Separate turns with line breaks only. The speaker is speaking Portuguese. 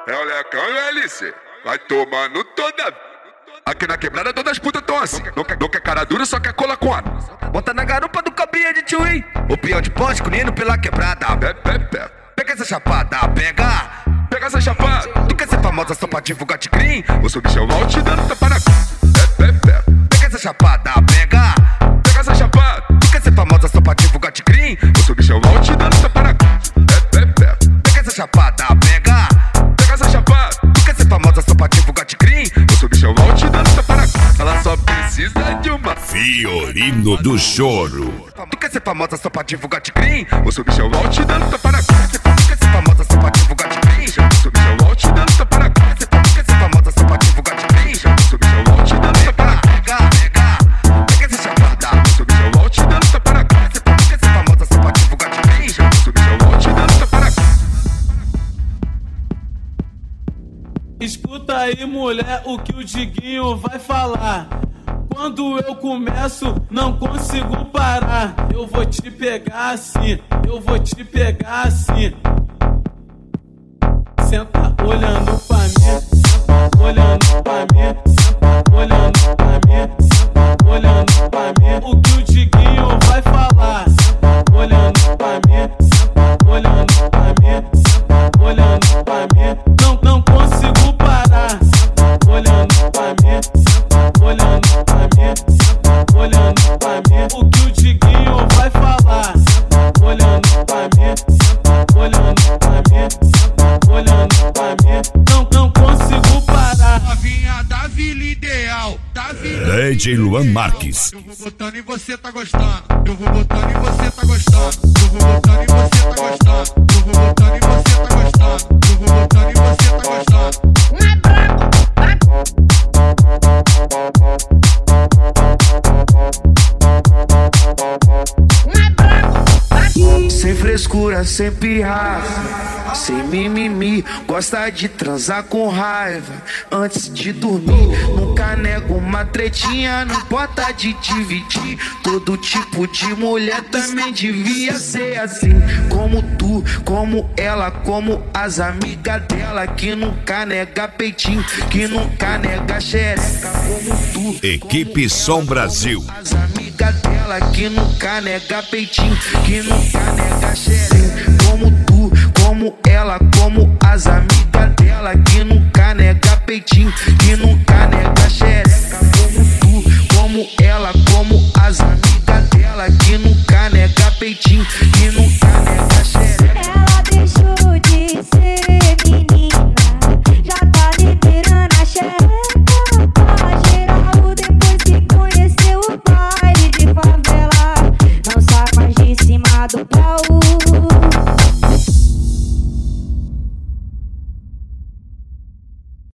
É o Lecão e o LC. Vai tomando toda. Aqui na quebrada todas as putas tão assim. Não quer cara dura, só quer cola com ar.
Bota na garupa do cabrinha de tchuí. O peão de poste colhendo pela quebrada. Pega essa chapada, pega.
Pega essa chapada.
Tu quer ser famosa só pra divulgar tigrinho?
Eu sou bichão mal te dando tapa na
Pega essa chapada, pega.
Pega essa chapada.
Tu quer ser famosa só pra divulgar tigrinho?
Eu sou bichão mal te dando tapa na
Pega essa chapada, pega.
Pega essa chapada.
Tu quer ser famosa só pra divulgar tigrinho?
Eu sou bichão mal te dando tapa na Ela só precisa de uma
Fiorino do Choro.
Tu quer ser famosa só pra divulgar tigrinho?
Eu sou bichão mal te dando tapa na
Tu quer ser famosa só pra divulgar tigrinho?
Eu sou bichão mal te dando tapa na
Tu quer ser famosa só pra divulgar tigrinho?
Eu sou bichão mal te dando tapa na
Pega essa chapada.
Eu sou bichão mal te dando tapa na
Tu quer ser famosa só pra divulgar tigrinho?
Eu sou bichão mal te dando tapa na
Escuta aí, mulher, o que o Diguinho vai falar. Quando eu começo, não consigo parar. Eu vou te pegar assim, eu vou te pegar assim. Senta olhando pra mim, senta olhando pra mim, senta olhando pra mim, senta olhando pra mim. O que o Diguinho vai falar. Senta olhando pra mim, senta olhando pra mim, senta olhando pra mim. Não consigo parar. Senta olhando pra mim, senta olhando pra mim, senta olhando pra mim. O que o Diguinho vai falar. Senta olhando pra mim, senta olhando pra mim, senta olhando pra mim. Não consigo parar.
Novinha da Vila Ideal, da Vila
DJ Luan Marques.
Eu vou botando e você tá gostando. Eu vou botando e você tá gostando. Eu vou botando e você tá gostando. Eu vou botando e você tá gostando. Eu vou botando e você tá gostando.
Sem frescura, sem pirraça, sem mimimi, gosta de transar com raiva antes de dormir. Nunca nego uma tretinha, não importa de dividir. Todo tipo de mulher também devia ser assim. Como tu, como ela, como as amigas dela, que nunca nega peitinho, que nunca nega xereca. Como tu,
Equipe Som Brasil.
as amigas dela, que nunca nega peitinho, que nunca nega xereca. Como tu, como ela, como as amigas